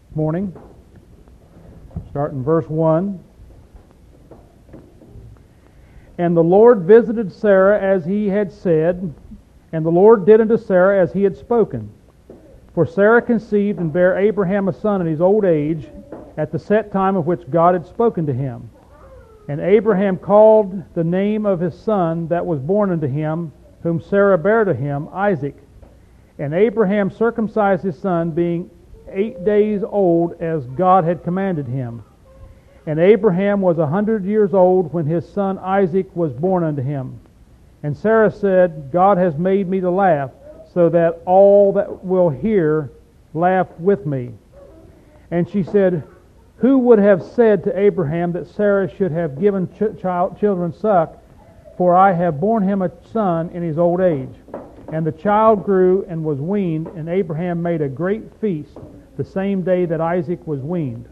morning. Start in verse 1. And the Lord visited Sarah as he had said, and the Lord did unto Sarah as he had spoken. For Sarah conceived and bare Abraham a son in his old age, at the set time of which God had spoken to him. And Abraham called the name of his son that was born unto him, whom Sarah bare to him, Isaac. And Abraham circumcised his son, being 8 days old, as God had commanded him. And Abraham was 100 years old when his son Isaac was born unto him. And Sarah said, God has made me to laugh, so that all that will hear laugh with me. And she said, Who would have said to Abraham that Sarah should have given children suck? For I have borne him a son in his old age. And the child grew and was weaned, and Abraham made a great feast the same day that Isaac was weaned.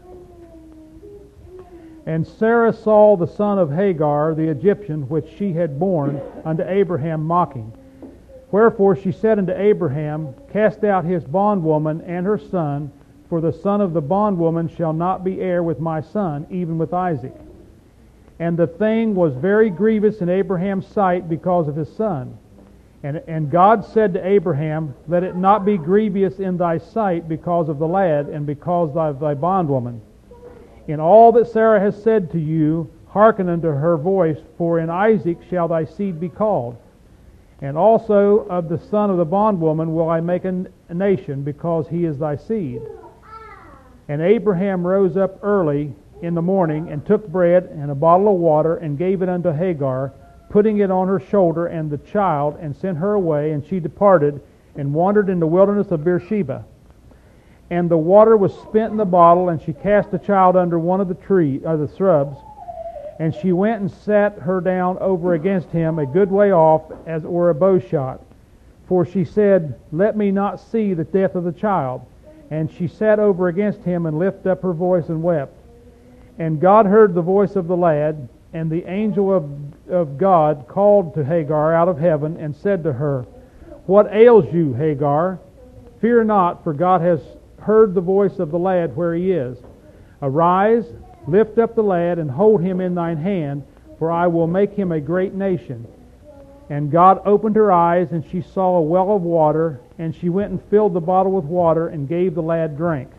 And Sarah saw the son of Hagar, the Egyptian, which she had borne unto Abraham, mocking. Wherefore she said unto Abraham, Cast out his bondwoman and her son, for the son of the bondwoman shall not be heir with my son, even with Isaac. And the thing was very grievous in Abraham's sight because of his son. And God said to Abraham, Let it not be grievous in thy sight because of the lad, and because of thy bondwoman. In all that Sarah has said to you, hearken unto her voice, for in Isaac shall thy seed be called. And also of the son of the bondwoman will I make a nation, because he is thy seed. And Abraham rose up early in the morning, and took bread and a bottle of water, and gave it unto Hagar, putting it on her shoulder and the child, and sent her away, and she departed, and wandered in the wilderness of Beersheba. And the water was spent in the bottle, and she cast the child under one of the shrubs, and she went and sat her down over against him a good way off, as it were a bow shot. For she said, Let me not see the death of the child. And she sat over against him, and lifted up her voice and wept. And God heard the voice of the lad, and the angel of God called to Hagar out of heaven, and said to her, What ails you, Hagar? Fear not, for God has heard the voice of the lad where he is. Arise, lift up the lad, and hold him in thine hand, for I will make him a great nation. And God opened her eyes, and she saw a well of water, and she went and filled the bottle with water, and gave the lad drink.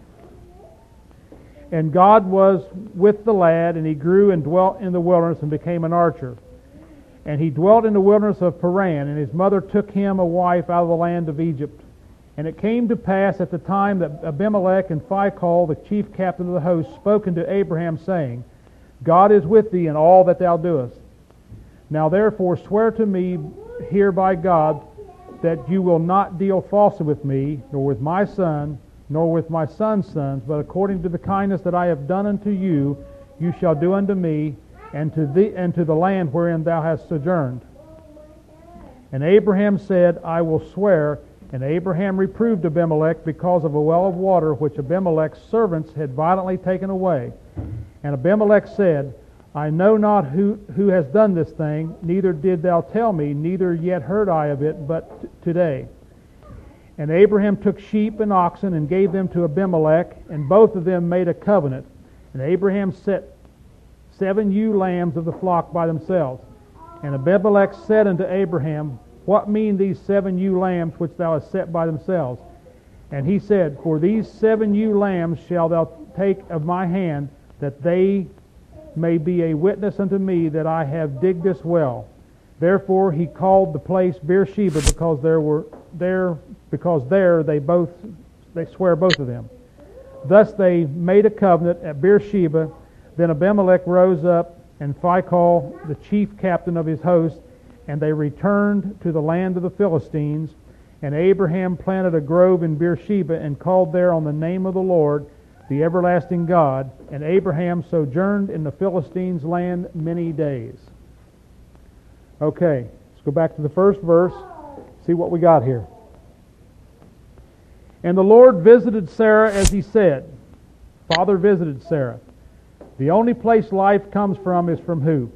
And God was with the lad, and he grew and dwelt in the wilderness, and became an archer. And he dwelt in the wilderness of Paran, and his mother took him a wife out of the land of Egypt. And it came to pass at the time that Abimelech and Phicol, the chief captain of the host, spoke unto Abraham, saying, God is with thee in all that thou doest. Now therefore swear to me here by God that you will not deal falsely with me, nor with my son, nor with my son's sons, but according to the kindness that I have done unto you, you shall do unto me, and to the land wherein thou hast sojourned. And Abraham said, I will swear. And Abraham reproved Abimelech because of a well of water which Abimelech's servants had violently taken away. And Abimelech said, I know not who has done this thing, neither did thou tell me, neither yet heard I of it, but today. And Abraham took sheep and oxen and gave them to Abimelech, and both of them made a covenant. And Abraham set 7 ewe lambs of the flock by themselves. And Abimelech said unto Abraham, What mean these 7 ewe lambs which thou hast set by themselves? And he said, For these 7 ewe lambs shalt thou take of my hand, that they may be a witness unto me that I have digged this well. Therefore he called the place Beersheba, because there they swear both of them. Thus they made a covenant at Beersheba. Then Abimelech rose up, and Phicol, the chief captain of his host, and they returned to the land of the Philistines. And Abraham planted a grove in Beersheba, and called there on the name of the Lord, the everlasting God. And Abraham sojourned in the Philistines' land many days. Okay, let's go back to the first verse, see what we got here. And the Lord visited Sarah as he said. Father visited Sarah. The only place life comes from is from who?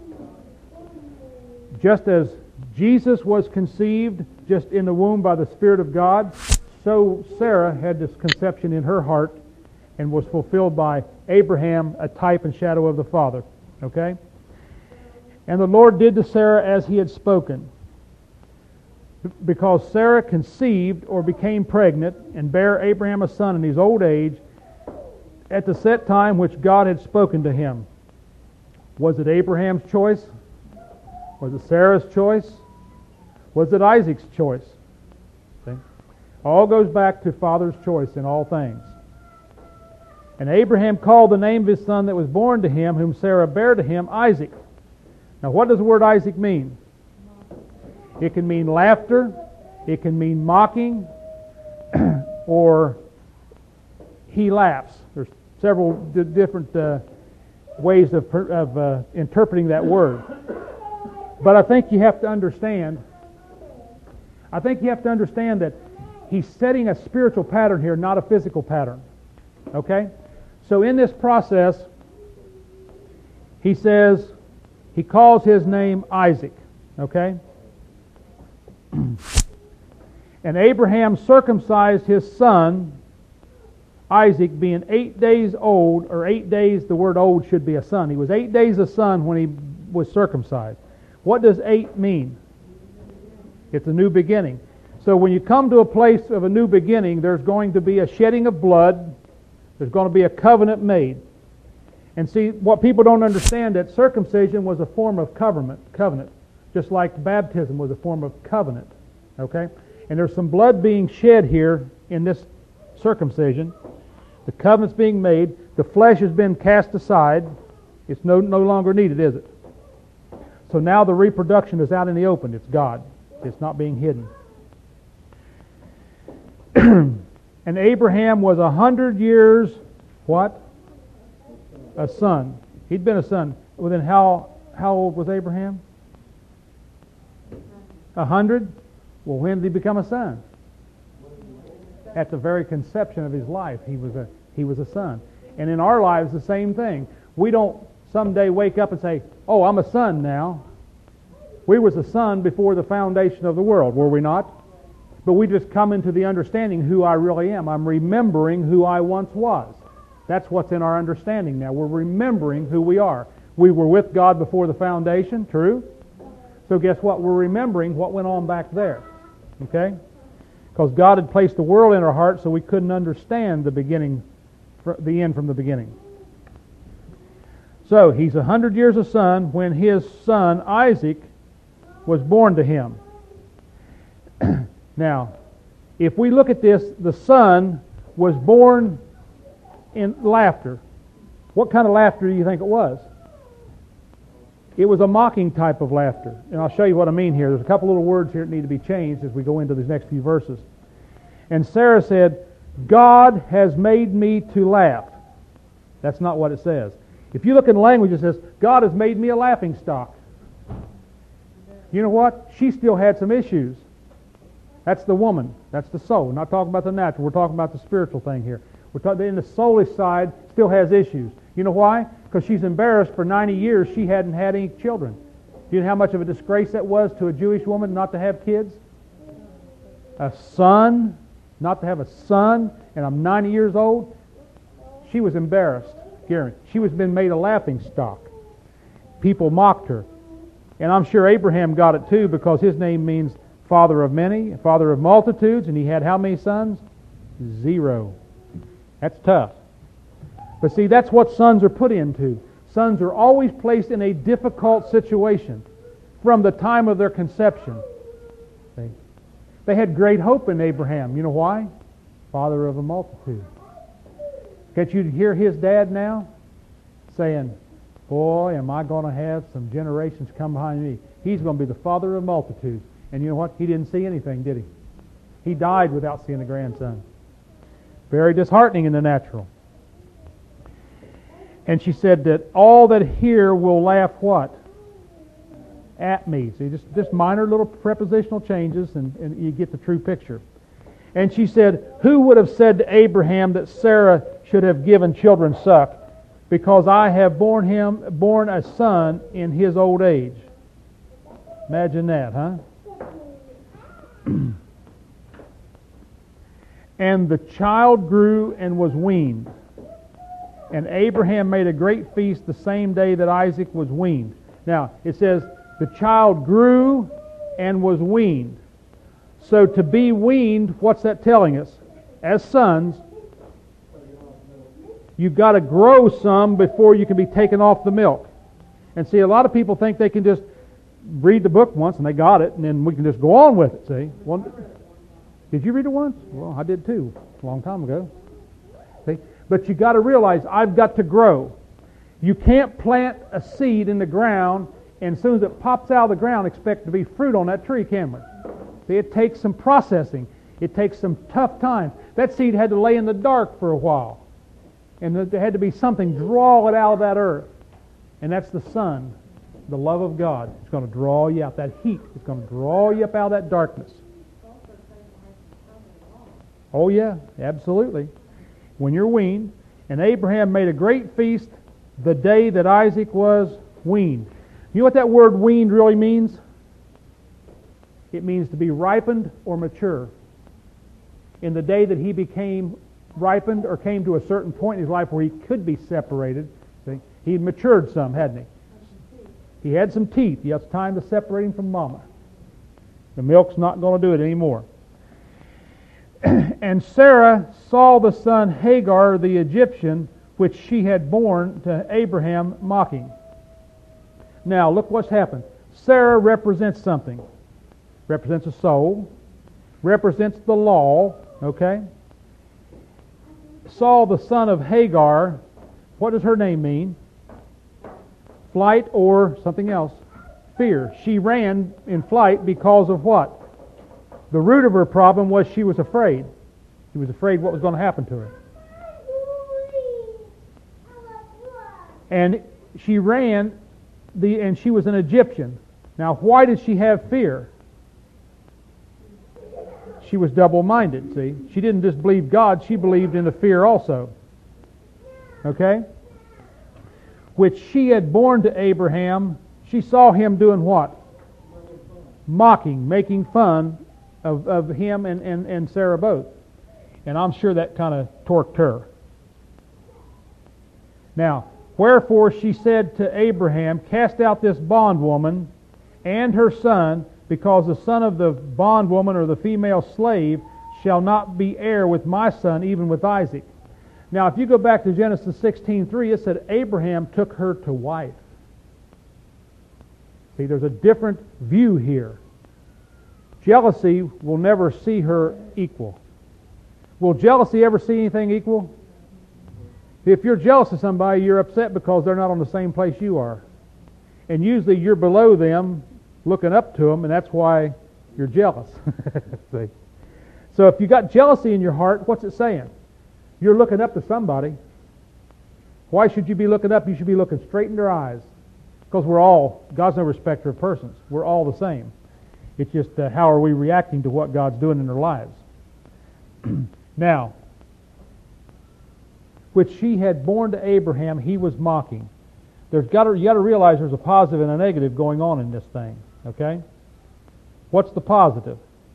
Just as Jesus was conceived just in the womb by the Spirit of God, so Sarah had this conception in her heart, and was fulfilled by Abraham, a type and shadow of the Father. Okay? And the Lord did to Sarah as He had spoken. Because Sarah conceived or became pregnant and bare Abraham a son in his old age at the set time which God had spoken to him. Was it Abraham's choice? Was it Sarah's choice? Was it Isaac's choice? See? All goes back to Father's choice in all things. And Abraham called the name of his son that was born to him, whom Sarah bare to him, Isaac. Now what does the word Isaac mean? It can mean laughter, it can mean mocking, or he laughs. There's several different ways of interpreting that word. But I think you have to understand that he's setting a spiritual pattern here, not a physical pattern. Okay? So in this process, he says, he calls his name Isaac. Okay? And Abraham circumcised his son, Isaac, being 8 days old, or 8 days, the word old should be a son. He was 8 days a son when he was circumcised. What does 8 mean? It's a new beginning. So when you come to a place of a new beginning, there's going to be a shedding of blood. There's going to be a covenant made. And see, what people don't understand, that circumcision was a form of covenant. Just like baptism was a form of covenant. Okay? And there's some blood being shed here in this circumcision. The covenant's being made. The flesh has been cast aside. It's no longer needed, is it? So now the reproduction is out in the open. It's God. It's not being hidden. And Abraham was 100 years, what? A son. He'd been a son. Well, then how old was Abraham? 100? Well, when did he become a son? At the very conception of his life, he was a son. And in our lives, the same thing. We don't someday wake up and say, "Oh, I'm a son now." We was a son before the foundation of the world, were we not? But we just come into the understanding who I really am. I'm remembering who I once was. That's what's in our understanding now. We're remembering who we are. We were with God before the foundation, true? So guess what? We're remembering what went on back there. Okay? Because God had placed the world in our hearts so we couldn't understand the end from the beginning. So he's 100 years a son when his son Isaac was born to him. Now, if we look at this, the son was born in laughter. What kind of laughter do you think it was? It was a mocking type of laughter. And I'll show you what I mean here. There's a couple little words here that need to be changed as we go into these next few verses. And Sarah said, "God has made me to laugh." That's not what it says. If you look in the language, it says, "God has made me a laughing stock." You know what? She still had some issues. That's the woman. That's the soul. We're not talking about the natural. We're talking about the spiritual thing here. We're talking in the soulish side, still has issues. You know why? Because she's embarrassed. For 90 years she hadn't had any children. Do you know how much of a disgrace that was to a Jewish woman not to have kids? A son, not to have a son, and I'm 90 years old. She was embarrassed. Garen. She was been made a laughing stock. People mocked her. And I'm sure Abraham got it too, because his name means father of many, father of multitudes, and he had how many sons? 0. That's tough. But see, that's what sons are put into. Sons are always placed in a difficult situation from the time of their conception. See? They had great hope in Abraham. You know why? Father of a multitude. Can't you hear his dad now saying, "Boy, am I going to have some generations come behind me. He's going to be the father of multitudes." And you know what? He didn't see anything, did he? He died without seeing a grandson. Very disheartening in the natural. And she said that all that hear will laugh what? At me. See, just minor little prepositional changes and you get the true picture. And she said, "Who would have said to Abraham that Sarah should have given children suck? Because I have born a son in his old age." Imagine that, huh? "And the child grew and was weaned." And Abraham made a great feast the same day that Isaac was weaned. Now, it says, the child grew and was weaned. So to be weaned, what's that telling us? As sons, you've got to grow some before you can be taken off the milk. And see, a lot of people think they can just read the book once and they got it, and then we can just go on with it, see? Did you read it once? Well, I did too, a long time ago. See? But you got to realize, I've got to grow. You can't plant a seed in the ground and as soon as it pops out of the ground expect to be fruit on that tree, can we? See, it takes some processing. It takes some tough times. That seed had to lay in the dark for a while. And there had to be something draw it out of that earth. And that's the sun, the love of God. It's going to draw you out. That heat is going to draw you up out of that darkness. Oh yeah, absolutely. When you're weaned, and Abraham made a great feast the day that Isaac was weaned. You know what that word weaned really means? It means to be ripened or mature. In the day that he became ripened or came to a certain point in his life where he could be separated, see, he matured some, hadn't he? He had some teeth. It's time to separate him from mama. The milk's not going to do it anymore. And Sarah saw the son Hagar the Egyptian, which she had borne to Abraham, mocking. Now, look what's happened. Sarah represents something. Represents a soul. Represents the law. Okay? Saul, the son of Hagar, what does her name mean? Flight or something else. Fear. She ran in flight because of what? The root of her problem was she was afraid. She was afraid what was going to happen to her. And she ran, and she was an Egyptian. Now, why did she have fear? She was double-minded, see. She didn't just believe God, she believed in the fear also. Okay? Which she had borne to Abraham. She saw him doing what? Mocking, making fun of him and Sarah both. And I'm sure that kind of torqued her. Now, wherefore she said to Abraham, cast out this bondwoman and her son, because the son of the bondwoman or the female slave shall not be heir with my son, even with Isaac. Now, if you go back to Genesis 16:3, it said Abraham took her to wife. See, there's a different view here. Jealousy will never see her equal. Will jealousy ever see anything equal? If you're jealous of somebody, you're upset because they're not on the same place you are. And usually you're below them, looking up to them, and that's why you're jealous. See? So if you got jealousy in your heart, what's it saying? You're looking up to somebody. Why should you be looking up? You should be looking straight in their eyes. Because we're all, God's no respecter of persons. We're all the same. It's just how are we reacting to what God's doing in their lives. Now, which she had borne to Abraham, he was mocking. You got to realize there's a positive and a negative going on in this thing. Okay? What's the positive?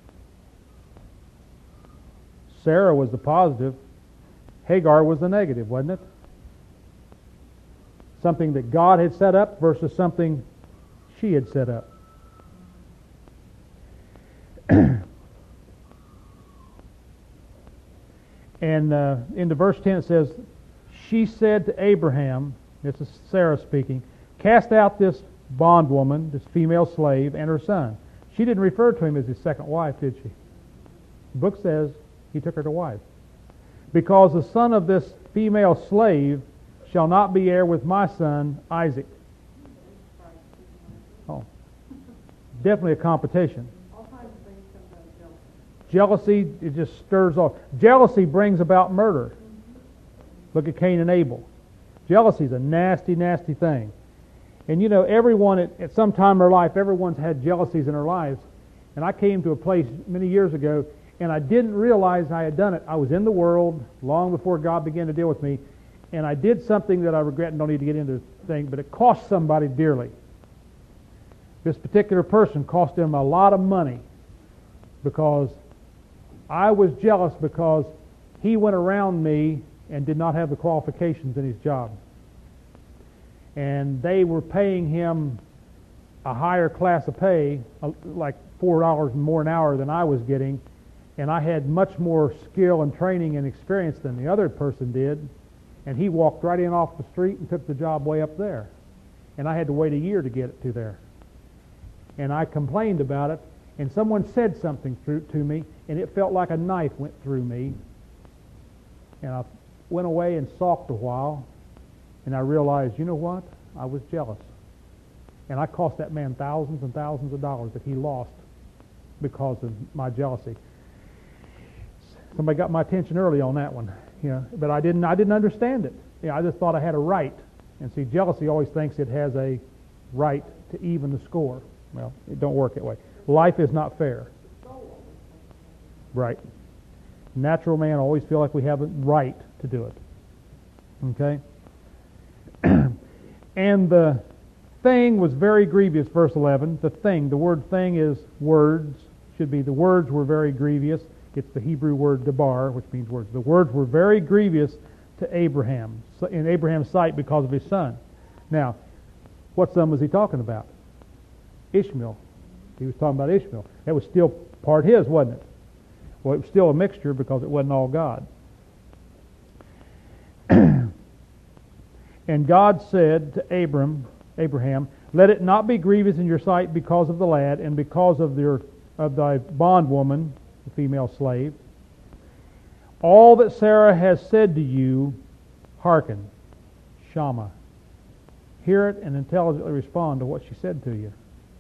Sarah was the positive. Hagar was the negative, wasn't it? Something that God had set up versus something she had set up. And into verse 10 it says, she said to Abraham, this is Sarah speaking, cast out this bondwoman, this female slave, and her son. She didn't refer to him as his second wife, did she? The book says he took her to wife. Because the son of this female slave shall not be heir with my son Isaac. Oh, definitely a competition. Jealousy, it just stirs off. Jealousy brings about murder. Look at Cain and Abel. Jealousy is a nasty, nasty thing. And you know, everyone at some time in their life, everyone's had jealousies in their lives. And I came to a place many years ago, and I didn't realize I had done it. I was in the world long before God began to deal with me, and I did something that I regret and don't need to get into the thing, but it cost somebody dearly. This particular person cost him a lot of money because I was jealous because he went around me and did not have the qualifications in his job. And they were paying him a higher class of pay, like $4 more an hour than I was getting, and I had much more skill and training and experience than the other person did, and he walked right in off the street and took the job way up there. And I had to wait a year to get it to there. And I complained about it, and someone said something to me, and it felt like a knife went through me. And I went away and sulked a while, and I realized, you know what? I was jealous. And I cost that man thousands and thousands of dollars that he lost because of my jealousy. Somebody got my attention early on that one, but I didn't understand it. I just thought I had a right. And see, jealousy always thinks it has a right to even the score. Well, it don't work that way. Life is not fair. Right. Natural man always feel like we have a right to do it. Okay? And the thing was very grievous, verse 11. The word thing is words. Should be the words were very grievous. It's the Hebrew word debar, which means words. The words were very grievous to Abraham, in Abraham's sight, because of his son. Now, what son was he talking about? Ishmael. He was talking about Ishmael. That was still part his, wasn't it? Well, it was still a mixture because it wasn't all God. And God said to Abraham, let it not be grievous in your sight because of the lad and because of thy bondwoman, the female slave. All that Sarah has said to you, hearken, Shama. Hear it and intelligently respond to what she said to you.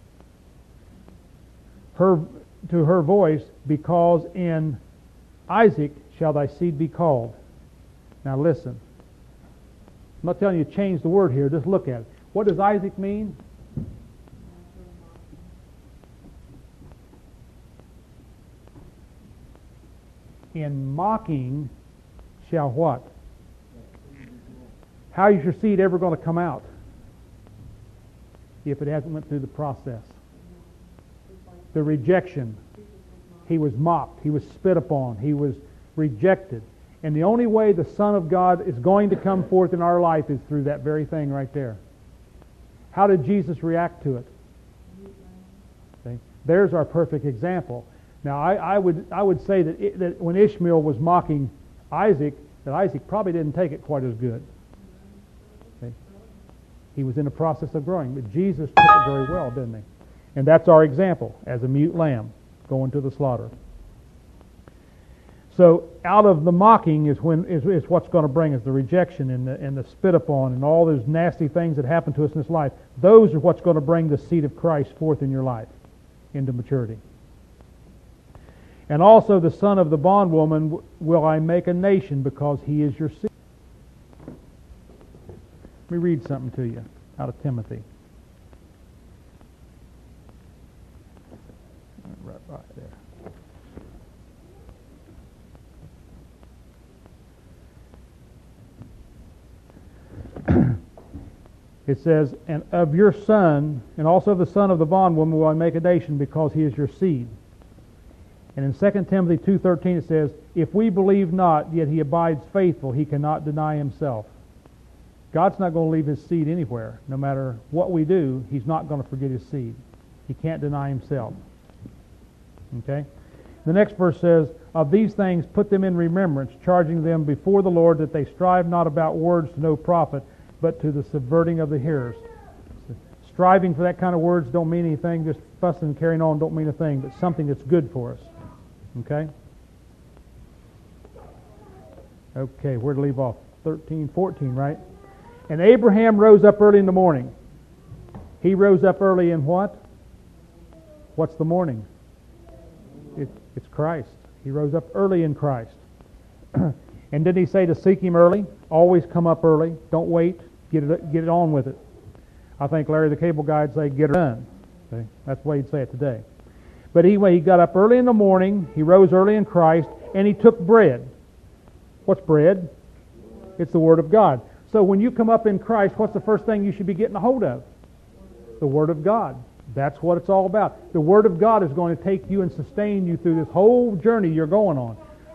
To her voice, because in Isaac shall thy seed be called. Now listen. I'm not telling you to change the word here, just look at it. What does Isaac mean? In mocking shall what? How is your seed ever going to come out if it hasn't went through the process? The rejection. He was mocked. He was spit upon. He was rejected. And the only way the Son of God is going to come forth in our life is through that very thing right there. How did Jesus react to it? See? There's our perfect example. Now, I would say that when Ishmael was mocking Isaac, that Isaac probably didn't take it quite as good. See? He was in a process of growing, but Jesus took it very well, didn't he? And that's our example, as a mute lamb going to the slaughter. So out of the mocking is what's going to bring us the rejection and the spit upon and all those nasty things that happen to us in this life. Those are what's going to bring the seed of Christ forth in your life into maturity. And also the son of the bondwoman will I make a nation because he is your seed. Let me read something to you out of Timothy. Right there. It says, and of your son, and also of the son of the bondwoman will I make a nation because he is your seed. And in 2 Timothy 2:13 it says, if we believe not, yet he abides faithful, he cannot deny himself. God's not going to leave his seed anywhere. No matter what we do, he's not going to forget his seed. He can't deny himself. Okay? The next verse says, of these things put them in remembrance, charging them before the Lord that they strive not about words to no profit, but to the subverting of the hearers. Striving for that kind of words don't mean anything. Just fussing and carrying on don't mean a thing, but something that's good for us. Okay? Okay, where to leave off? 13, 14, right? And Abraham rose up early in the morning. He rose up early in what? What's the morning? It's Christ. He rose up early in Christ. And didn't he say to seek him early? Always come up early. Don't wait. Get it on with it. I think Larry the Cable Guy would say, get it done. See? That's the way he'd say it today. But anyway, he got up early in the morning. He rose early in Christ. And he took bread. What's bread? It's the Word of God. So when you come up in Christ, what's the first thing you should be getting a hold of? The Word of God. That's what it's all about. The Word of God is going to take you and sustain you through this whole journey you're going on.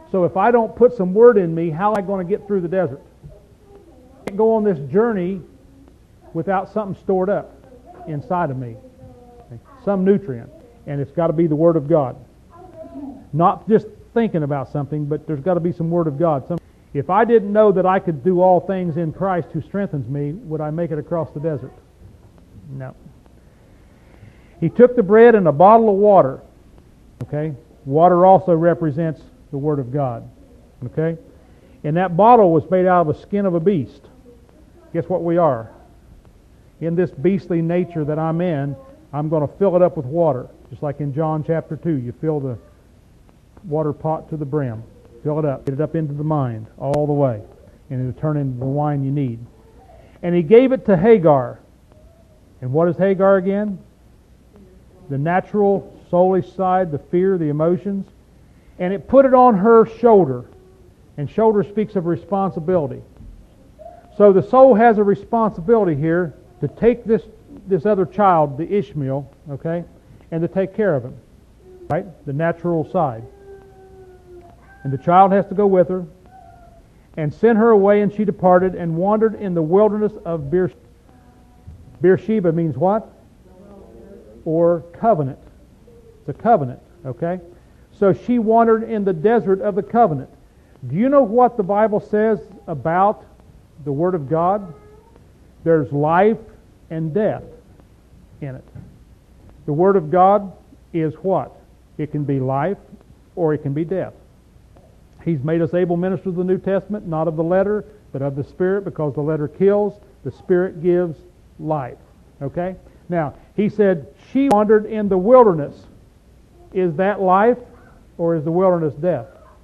So if I don't put some word in me, how am I going to get through the desert? I can't go on this journey without something stored up inside of me. Some nutrient. And it's got to be the Word of God. Not just thinking about something, but there's got to be some Word of God. If I didn't know that I could do all things in Christ who strengthens me, would I make it across the desert? No. He took the bread and a bottle of water. Okay? Water also represents the Word of God. Okay? And that bottle was made out of the skin of a beast. Guess what we are? In this beastly nature that I'm in, I'm going to fill it up with water. Just like in John chapter 2, you fill the water pot to the brim. Fill it up. Get it up into the mind all the way. And it'll turn into the wine you need. And he gave it to Hagar. And what is Hagar again? The natural, soulish side, the fear, the emotions. And it put it on her shoulder. And shoulder speaks of responsibility. So the soul has a responsibility here to take this other child, the Ishmael, okay, and to take care of him, right? The natural side. And the child has to go with her, and sent her away, and she departed and wandered in the wilderness of Beersheba. Beersheba means what? Or covenant. It's a covenant, okay? So she wandered in the desert of the covenant. Do you know what the Bible says about the Word of God? There's life and death in it. The Word of God is what? It can be life or it can be death. He's made us able ministers of the New Testament, not of the letter, but of the Spirit, because the letter kills, the Spirit gives life. Okay? Now, he said, she wandered in the wilderness. Is that life or is the wilderness death?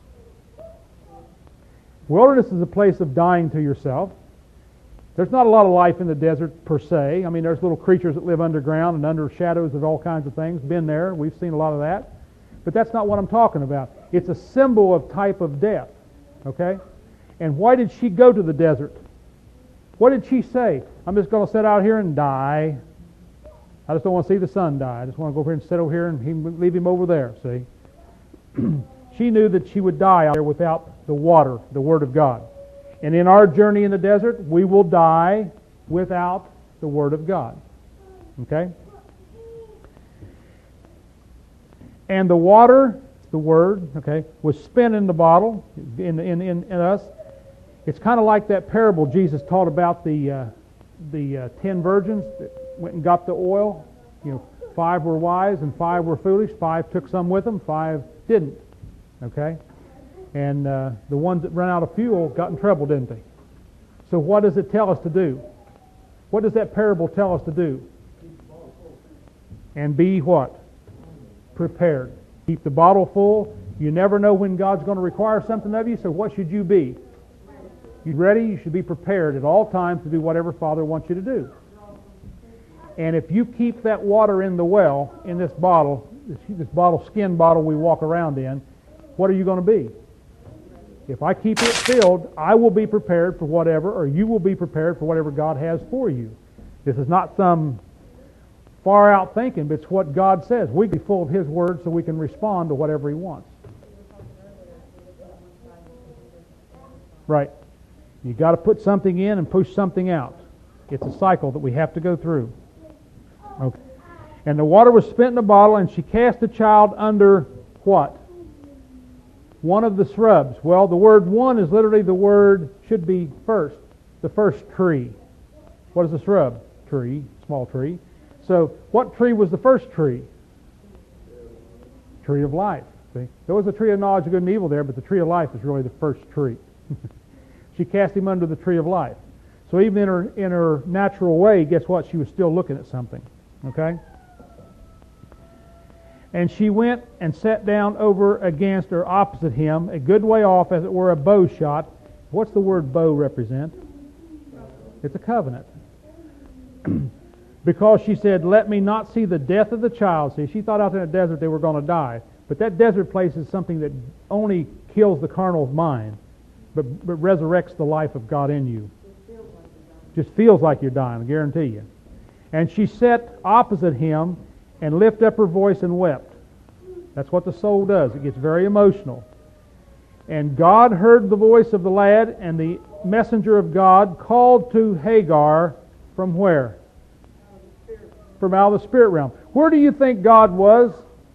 Wilderness is a place of dying to yourself. There's not a lot of life in the desert per se. I mean, there's little creatures that live underground and under shadows of all kinds of things. Been there. We've seen a lot of that. But that's not what I'm talking about. It's a symbol of type of death. Okay? And why did she go to the desert? What did she say? I'm just going to sit out here and die. I just don't want to see the sun die. I just want to go over here and sit over here and leave him over there. See? She knew that she would die out there without the water, the Word of God. And in our journey in the desert, we will die without the Word of God. Okay? And the water, the Word, okay, was spent in the bottle, in us. It's kind of like that parable Jesus taught about the 10 virgins that went and got the oil. You know, 5 were wise and 5 were foolish. 5 took some with them, 5 didn't. Okay? And the ones that ran out of fuel got in trouble, didn't they? So what does it tell us to do? What does that parable tell us to do? And be what? Prepared. Keep the bottle full. You never know when God's going to require something of you, so what should you be? You ready? You should be prepared at all times to do whatever Father wants you to do. And if you keep that water in the well, in this bottle, skin bottle we walk around in, what are you going to be? If I keep it filled, I will be prepared for whatever, or you will be prepared for whatever God has for you. This is not some far out thinking, but it's what God says. We can be full of His Word so we can respond to whatever He wants. Right. You got to put something in and push something out. It's a cycle that we have to go through. Okay. And the water was spent in a bottle, and she cast the child under what? One of the shrubs. Well, the word one is literally the word, should be first, the first tree. What is a shrub? Tree, small tree. So what tree was the first tree? Tree of life. See? There was a tree of knowledge of good and evil there, but the tree of life is really the first tree. She cast him under the tree of life. So even in her natural way, guess what? She was still looking at something. Okay? And she went and sat down over against or opposite him, a good way off, as it were a bow shot. What's the word bow represent? It's a covenant. Because she said, let me not see the death of the child. See, she thought out there in the desert they were going to die. But that desert place is something that only kills the carnal mind, but resurrects the life of God in you. Just feels like you're dying, I guarantee you. And she sat opposite him and lifted up her voice and wept. That's what the soul does. It gets very emotional. And God heard the voice of the lad, and the messenger of God called to Hagar from where? From out of the spirit realm. Where do you think God was?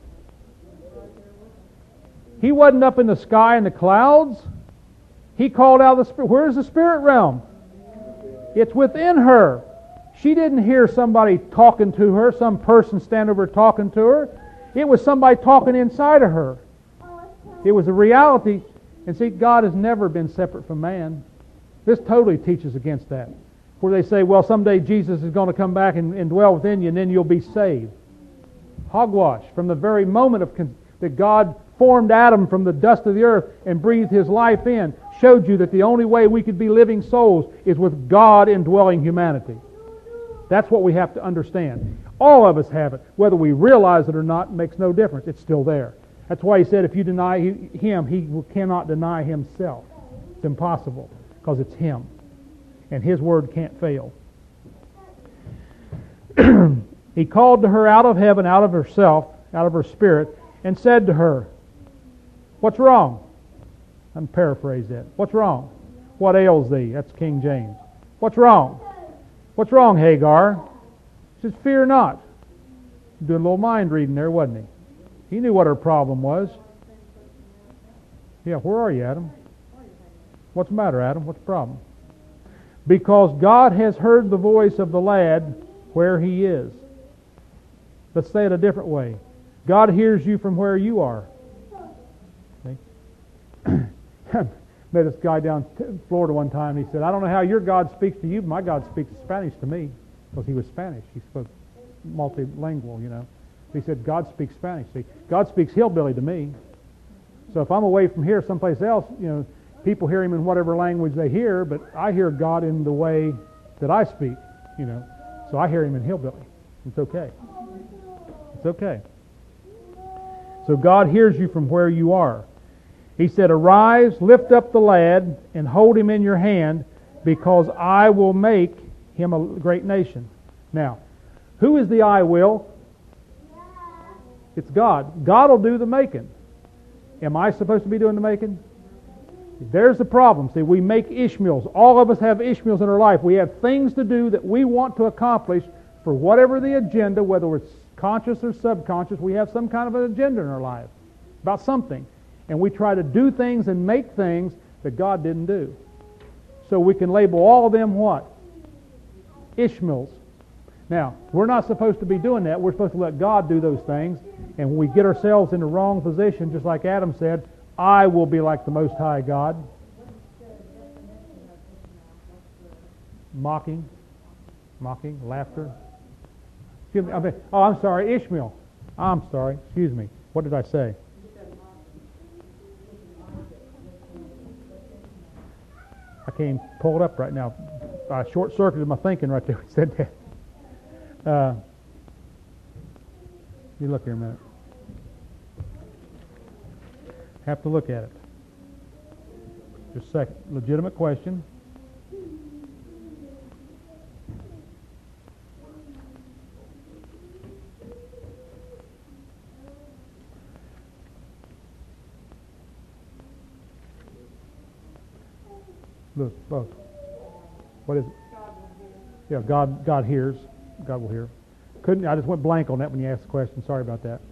He wasn't up in the sky in the clouds. He called out of the spirit. Where's the spirit realm? It's within her. She didn't hear somebody talking to her, some person standing over talking to her. It was somebody talking inside of her. It was a reality. And see, God has never been separate from man. This totally teaches against that. Where they say, well, someday Jesus is going to come back and dwell within you, and then you'll be saved. Hogwash. From the very moment that God formed Adam from the dust of the earth and breathed His life in, showed you that the only way we could be living souls is with God indwelling humanity. That's what we have to understand. All of us have it. Whether we realize it or not makes no difference. It's still there. That's why He said if you deny Him, He cannot deny Himself. It's impossible because it's Him. And His word can't fail. He called to her out of heaven, out of herself, out of her spirit, and said to her, what's wrong? I'm paraphrase that. What's wrong? What ails thee? That's King James. What's wrong? What's wrong, Hagar? He says, fear not. Doing a little mind reading there, wasn't he? He knew what her problem was. Yeah, where are you, Adam? What's the matter, Adam? What's the problem? Because God has heard the voice of the lad where he is. Let's say it a different way. God hears you from where you are. Okay? Met this guy down in Florida one time, and he said, I don't know how your God speaks to you, but my God speaks Spanish to me. Because he was Spanish. He spoke multilingual, you know. He said, God speaks Spanish. See, God speaks hillbilly to me. So if I'm away from here someplace else, you know, people hear Him in whatever language they hear, but I hear God in the way that I speak, you know. So I hear Him in hillbilly. It's okay. It's okay. So God hears you from where you are. He said, arise, lift up the lad, and hold him in your hand, because I will make him a great nation. Now, who is the I will? It's God. God will do the making. Am I supposed to be doing the making? There's the problem. See, we make Ishmaels. All of us have Ishmaels in our life. We have things to do that we want to accomplish for whatever the agenda, whether it's conscious or subconscious. We have some kind of an agenda in our life about something. And we try to do things and make things that God didn't do. So we can label all of them what? Ishmaels. Now, we're not supposed to be doing that. We're supposed to let God do those things. And when we get ourselves in the wrong position, just like Adam said, I will be like the Most High God. Mocking, laughter. Excuse me, I'm sorry, Ishmael. I'm sorry, excuse me. What did I say? I can't even pull it up right now. I short-circuited my thinking right there when I said that. You look here a minute. Have to look at it. Just a second. Legitimate question. Look, what is it? Yeah, God hears. God will hear. I just went blank on that when you asked the question. Sorry about that.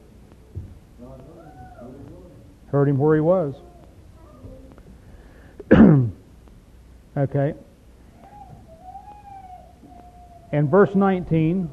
Heard him where he was. Okay. And verse 19.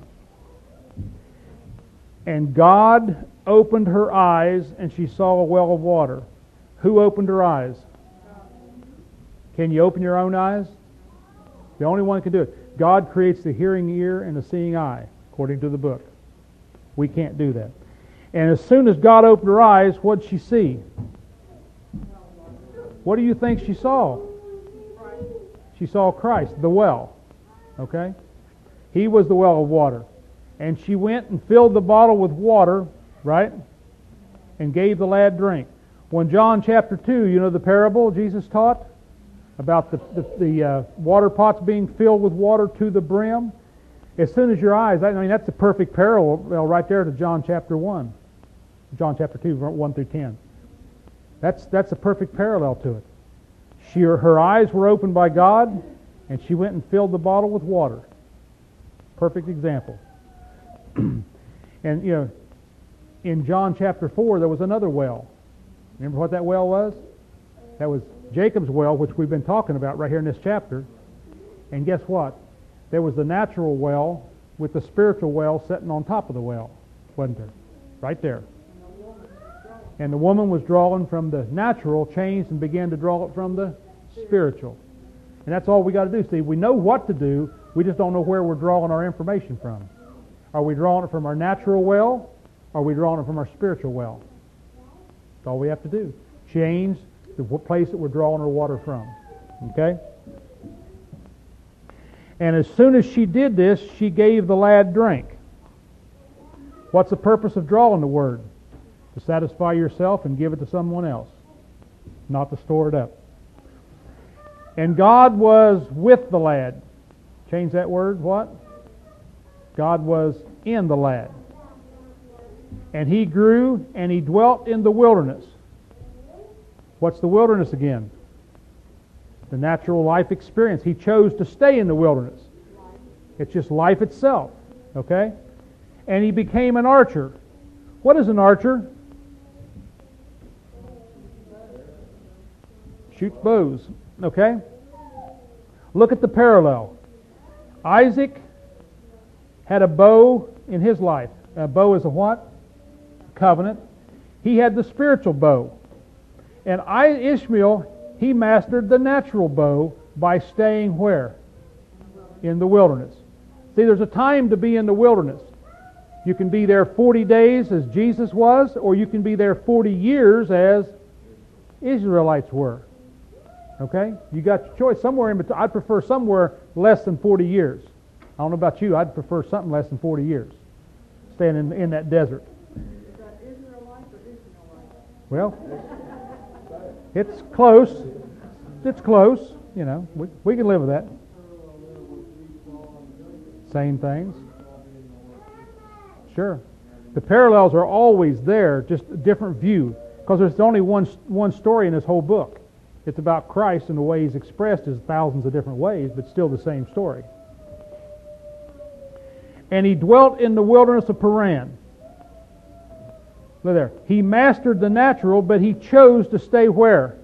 And God opened her eyes, and she saw a well of water. Who opened her eyes? Can you open your own eyes? The only one can do it. God creates the hearing ear and the seeing eye, according to the book. We can't do that. And as soon as God opened her eyes, what did she see? What do you think she saw? She saw Christ, the well. Okay? He was the well of water. And she went and filled the bottle with water, right? And gave the lad drink. When John chapter 2, you know the parable Jesus taught? About the water pots being filled with water to the brim. As soon as your eyes, that's the perfect parallel right there to John chapter 1. John chapter 2, 1 through 10. That's a perfect parallel to it. Her eyes were opened by God, and she went and filled the bottle with water. Perfect example. And, in John chapter 4, there was another well. Remember what that well was? That was Jacob's well, which we've been talking about right here in this chapter. And guess what? There was the natural well with the spiritual well sitting on top of the well, wasn't there? Right there. And the woman was drawing from the natural, changed and began to draw it from the spiritual. And that's all we got to do. See, we know what to do, we just don't know where we're drawing our information from. Are we drawing it from our natural well? Or are we drawing it from our spiritual well? That's all we have to do. Change the place that we're drawing our water from. Okay? And as soon as she did this, she gave the lad drink. What's the purpose of drawing the Word? To satisfy yourself and give it to someone else, not to store it up. And God was with the lad. Change that word, what? God was in the lad. And he grew and he dwelt in the wilderness. What's the wilderness again? The natural life experience. He chose to stay in the wilderness. It's just life itself. Okay? And he became an archer. What is an archer? Shoots bows. Okay? Look at the parallel. Isaac had a bow in his life. A bow is a what? Covenant. He had the spiritual bow. And Ishmael, he mastered the natural bow by staying where? In the wilderness. See, there's a time to be in the wilderness. You can be there 40 days as Jesus was, or you can be there 40 years as Israelites were. Okay? You got your choice somewhere in between. I'd prefer somewhere less than 40 years. I don't know about you. I'd prefer something less than 40 years. Staying in that desert. Is that Israelite or Ishmaelite? Well, it's close. It's close. We can live with that. Same things. Sure. The parallels are always there, just a different view. Because there's only one story in this whole book. It's about Christ, and the way He's expressed is thousands of different ways, but still the same story. And he dwelt in the wilderness of Paran. Look there. He mastered the natural, but he chose to stay where?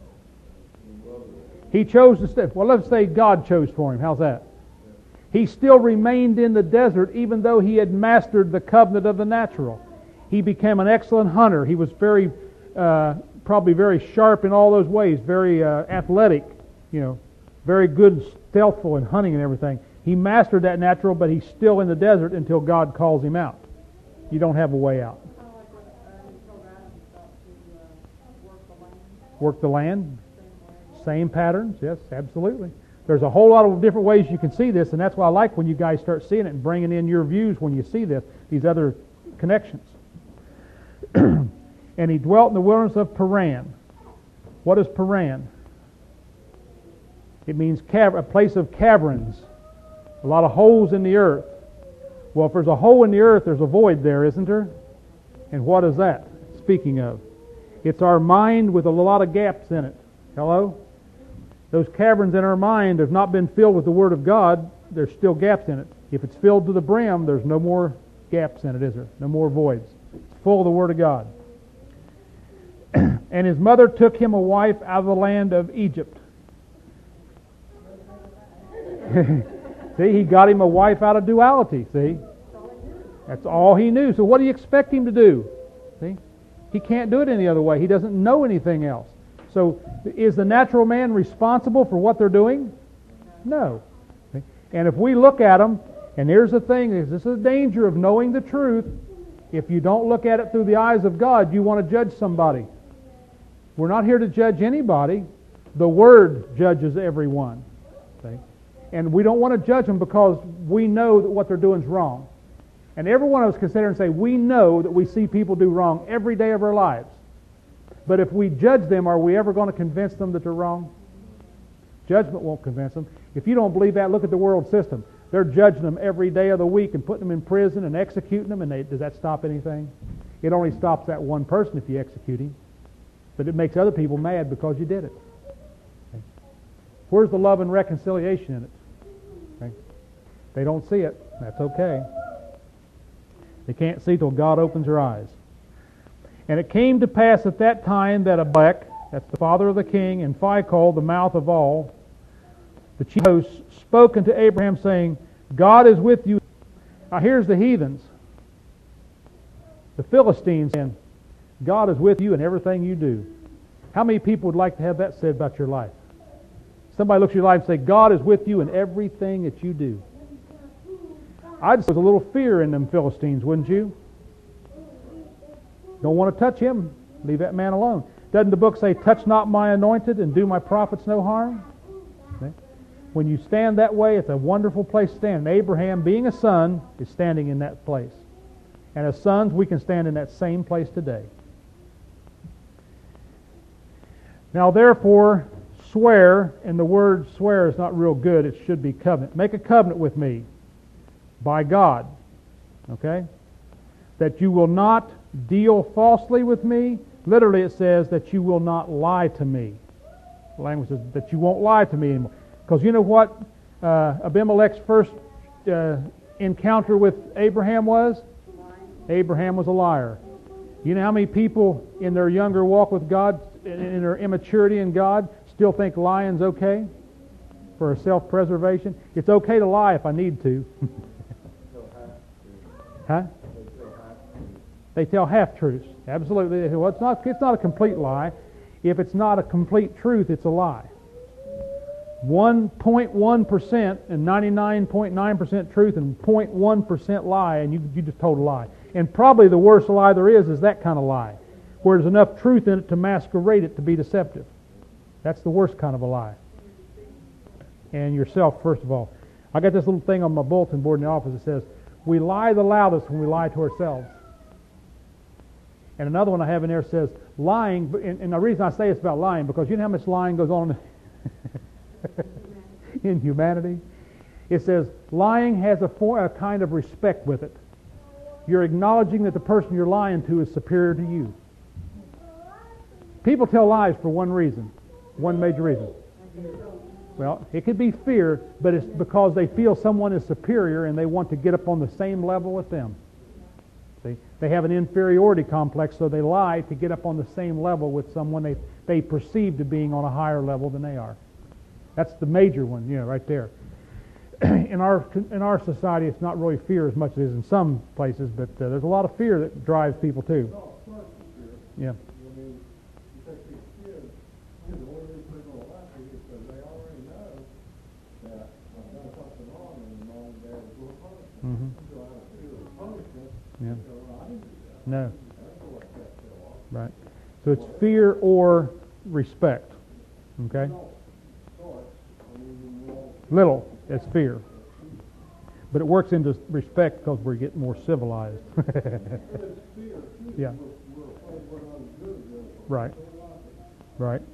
He chose to stay. Well, let's say God chose for him. How's that? He still remained in the desert even though he had mastered the covenant of the natural. He became an excellent hunter. He was probably very sharp in all those ways, very athletic, very good, stealthful in hunting and everything. He mastered that natural, but he's still in the desert until God calls him out. You don't have a way out. Work the land. Same patterns, yes, absolutely. There's a whole lot of different ways you can see this, and that's why I like when you guys start seeing it and bringing in your views when you see this, these other connections. And he dwelt in the wilderness of Paran. What is Paran? It means a place of caverns. A lot of holes in the earth. Well, if there's a hole in the earth, there's a void there, isn't there? And what is that speaking of? It's our mind with a lot of gaps in it. Hello? Those caverns in our mind have not been filled with the Word of God. There's still gaps in it. If it's filled to the brim, there's no more gaps in it, is there? No more voids. It's full of the Word of God. And his mother took him a wife out of the land of Egypt. See, he got him a wife out of duality, see? That's all he knew. So what do you expect him to do? See? He can't do it any other way. He doesn't know anything else. So is the natural man responsible for what they're doing? No. See? And if we look at them, and here's the thing, this is the danger of knowing the truth. If you don't look at it through the eyes of God, you want to judge somebody. We're not here to judge anybody. The Word judges everyone. See? And we don't want to judge them because we know that what they're doing is wrong. And every one of us can sit there and say, we know that we see people do wrong every day of our lives. But if we judge them, are we ever going to convince them that they're wrong? Judgment won't convince them. If you don't believe that, look at the world system. They're judging them every day of the week and putting them in prison and executing them. And does that stop anything? It only stops that one person if you execute him. But it makes other people mad because you did it. Okay? Where's the love and reconciliation in it? Okay? They don't see it. That's okay. They can't see till God opens their eyes. And it came to pass at that time that Abimelech, that's the father of the king, and Phicol, the mouth of all, the chief hosts, spoke unto Abraham, saying, God is with you. Now here's the heathens, the Philistines, saying, God is with you in everything you do. How many people would like to have that said about your life? Somebody looks at your life and say, God is with you in everything that you do. I'd say there's a little fear in them Philistines, wouldn't you? Don't want to touch him. Leave that man alone. Doesn't the book say, touch not my anointed and do my prophets no harm? See? When you stand that way, it's a wonderful place to stand. And Abraham, being a son, is standing in that place. And as sons, we can stand in that same place today. Now therefore, swear, and the word swear is not real good, it should be covenant. Make a covenant with me by God, okay? That you will not deal falsely with me. Literally it says that you will not lie to me. The language says that you won't lie to me anymore. Because you know what Abimelech's first encounter with Abraham was? Abraham was a liar. You know how many people in their younger walk with God, in their immaturity in God, still think lying's okay for self-preservation? It's okay to lie if I need to. Huh? They tell half-truths. Absolutely. Well, it's not a complete lie. If it's not a complete truth, it's a lie. 1.1% and 99.9% truth and 0.1% lie, and you just told a lie. And probably the worst lie there is that kind of lie, where there's enough truth in it to masquerade it to be deceptive. That's the worst kind of a lie. And yourself, first of all. I got this little thing on my bulletin board in the office that says, we lie the loudest when we lie to ourselves. And another one I have in there says, lying, and the reason I say it's about lying, because you know how much lying goes on in humanity? It says, lying has a kind of respect with it. You're acknowledging that the person you're lying to is superior to you. People tell lies for one reason, one major reason. Well, it could be fear, but it's because they feel someone is superior and they want to get up on the same level with them. See? They have an inferiority complex, so they lie to get up on the same level with someone they perceive to being on a higher level than they are. That's the major one, right there. In our society, it's not really fear as much as it is in some places, but there's a lot of fear that drives people too. Yeah. Mm-hmm. Yeah. No. Right. So it's fear or respect. Okay? Little, it's fear. But it works into respect because we're getting more civilized. Yeah. Right. Right.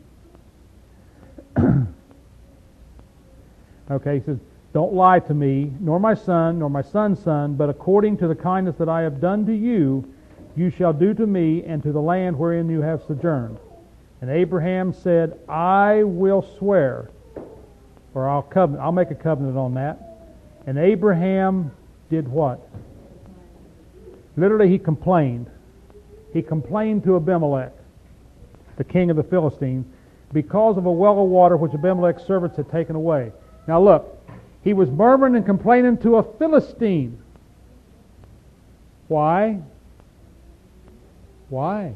Okay, he says, don't lie to me, nor my son's son, but according to the kindness that I have done to you, you shall do to me and to the land wherein you have sojourned. And Abraham said, I will swear, or I'll make a covenant on that. And Abraham did what? Literally, he complained. He complained to Abimelech, the king of the Philistines, because of a well of water which Abimelech's servants had taken away. Now look, he was murmuring and complaining to a Philistine. Why? Why?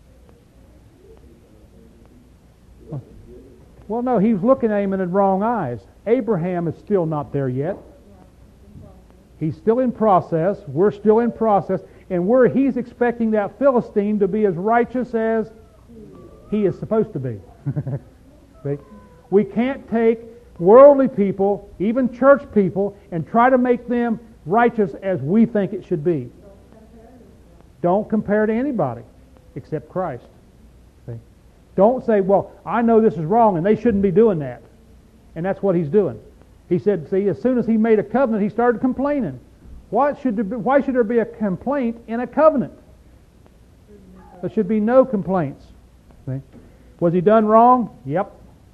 Well, no, he was looking at him in the wrong eyes. Abraham is still not there yet. He's still in process. We're still in process. And he's expecting that Philistine to be as righteous as he is supposed to be. See? We can't take worldly people, even church people, and try to make them righteous as we think it should be. Don't compare to anybody except Christ. See? Don't say, well, I know this is wrong and they shouldn't be doing that. And that's what he's doing. He said, see, as soon as he made a covenant, he started complaining. Why should there be a complaint in a covenant? There should be no complaints. See? Was he done wrong? Yep.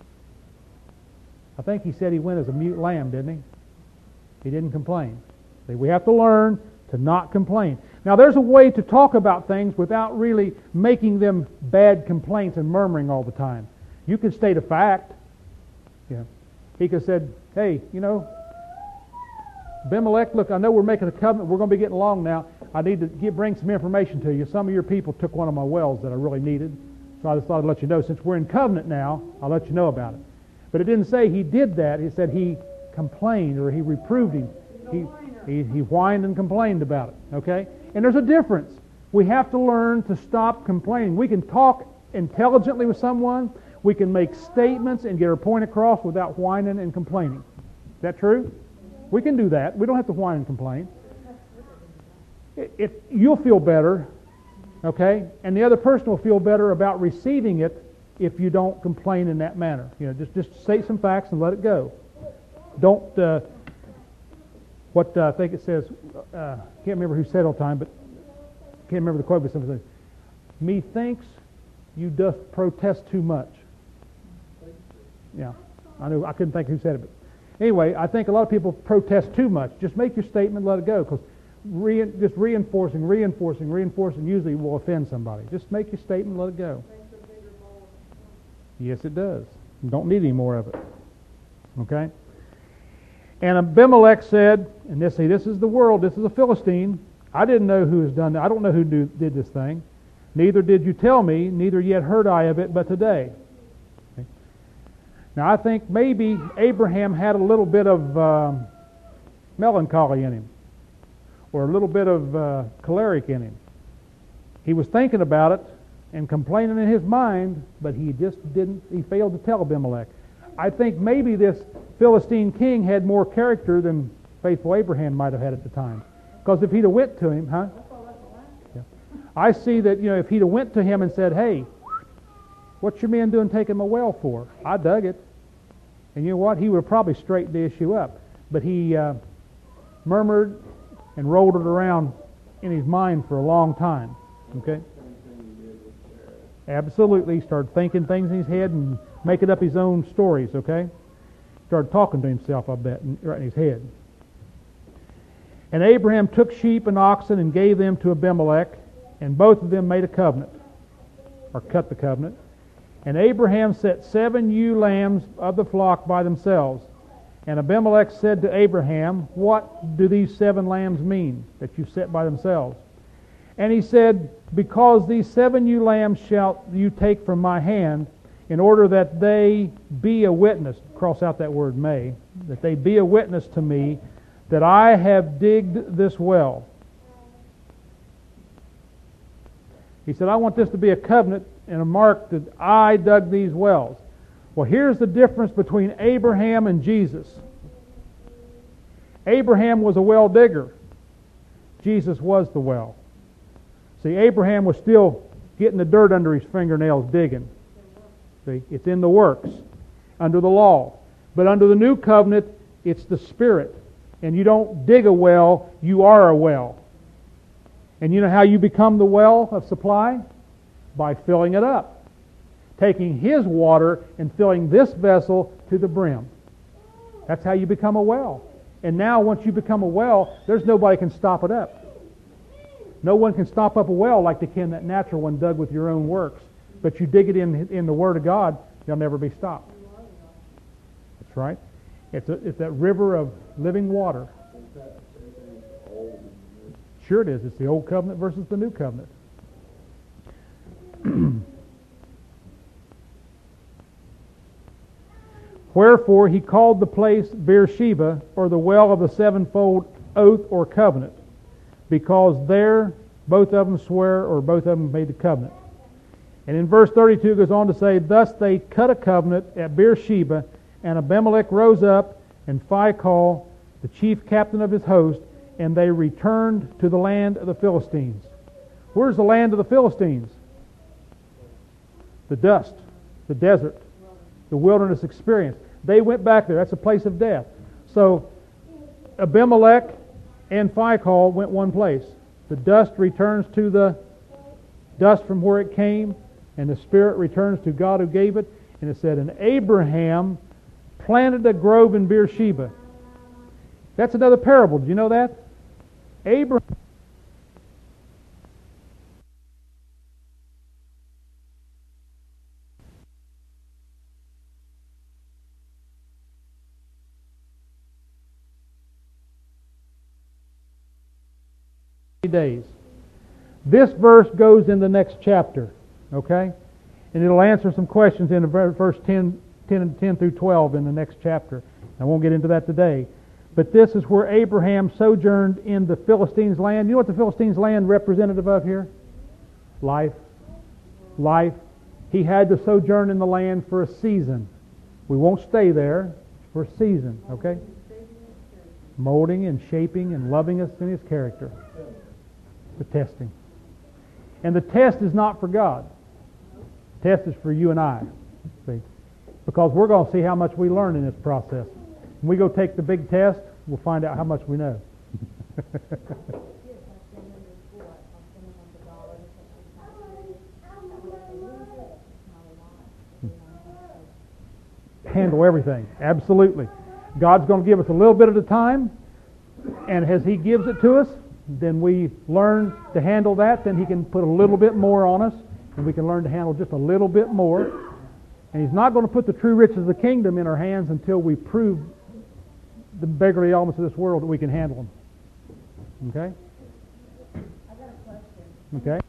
I think he said he went as a mute lamb, didn't he? He didn't complain. See, we have to learn to not complain. Now, there's a way to talk about things without really making them bad complaints and murmuring all the time. You can state a fact. Yeah. He could have said, hey, Abimelech, look, I know we're making a covenant. We're going to be getting along now. I need to bring some information to you. Some of your people took one of my wells that I really needed. So I just thought I'd let you know. Since we're in covenant now, I'll let you know about it. But it didn't say he did that. It said he complained or he reproved him. He whined and complained about it. Okay? And there's a difference. We have to learn to stop complaining. We can talk intelligently with someone. We can make statements and get our point across without whining and complaining. Is that true? We can do that. We don't have to whine and complain. You'll feel better, okay? And the other person will feel better about receiving it if you don't complain in that manner. Just state some facts and let it go. Don't, I think it says, can't remember who said all the time, but can't remember the quote, but something says, methinks you doth protest too much. Yeah, I couldn't think who said it, but anyway, I think a lot of people protest too much. Just make your statement, let it go, because just reinforcing usually will offend somebody. Just make your statement, let it go. Yes, it does. You don't need any more of it. Okay? And Abimelech said, and this is the world, this is a Philistine. I didn't know who has done that. I don't know who did this thing. Neither did you tell me, neither yet heard I of it, but today. Okay. Now I think maybe Abraham had a little bit of melancholy in him, or a little bit of choleric in him. He was thinking about it and complaining in his mind, but he failed to tell Abimelech. I think maybe this Philistine king had more character than faithful Abraham might have had at the time. Because if he'd have went to him, Yeah. I see that, if he'd have went to him and said, hey, what's your man doing taking my well for? I dug it. And you know what? He would have probably straightened the issue up. But he murmured and rolled it around in his mind for a long time. Okay? Absolutely. He started thinking things in his head and making up his own stories, okay? Started talking to himself, I bet, right in his head. And Abraham took sheep and oxen and gave them to Abimelech, and both of them made a covenant, or cut the covenant. And Abraham set 7 ewe lambs of the flock by themselves. And Abimelech said to Abraham, what do these 7 lambs mean that you set by themselves? And he said, because these 7 ewe lambs shalt you take from my hand, in order that they be a witness, cross out that word may, that they be a witness to me that I have digged this well. He said, I want this to be a covenant and a mark that I dug these wells. Well, here's the difference between Abraham and Jesus. Abraham was a well digger. Jesus was the well. See, Abraham was still getting the dirt under his fingernails digging. See, it's in the works, under the law. But under the new covenant, it's the Spirit. And you don't dig a well, you are a well. And you know how you become the well of supply? By filling it up. Taking His water and filling this vessel to the brim. That's how you become a well. And now once you become a well, there's nobody can stop it up. No one can stop up a well like they can that natural one dug with your own works. But you dig it in the Word of God, you'll never be stopped. That's right. It's that river of living water. Sure it is. It's the Old Covenant versus the New Covenant. Wherefore he called the place Beersheba, or the well of the sevenfold oath or covenant, because there both of them swear, or both of them made the covenant. And in verse 32 it goes on to say, thus they cut a covenant at Beersheba, and Abimelech rose up, and Phicol, the chief captain of his host, and they returned to the land of the Philistines. Where's the land of the Philistines? The dust, the desert, the wilderness experience. They went back there. That's a place of death. So Abimelech and Phicol went one place. The dust returns to the dust from where it came. and the spirit returns to God who gave it. And it said, and Abraham planted a grove in Beersheba. That's another parable. Did you know that? Abraham days. This verse goes in the next chapter, okay? And it'll answer some questions in verse 10 through 12 in the next chapter. I won't get into that today. But this is where Abraham sojourned in the Philistines' land. You know what the Philistines' land representative of here? Life. Life. He had to sojourn in the land for a season. We won't stay there for a season, okay? Molding and shaping and loving us in His character. The testing. And the test is not for God. The test is for you and I. See? Because we're going to see how much we learn in this process. When we go take the big test, we'll find out how much we know. Handle everything. Absolutely. God's going to give us a little bit at a time, and as He gives it to us, then we learn to handle that, then He can put a little bit more on us, and we can learn to handle just a little bit more. And He's not going to put the true riches of the kingdom in our hands until we prove the beggarly elements of this world that we can handle them. Okay? I got a question. Okay?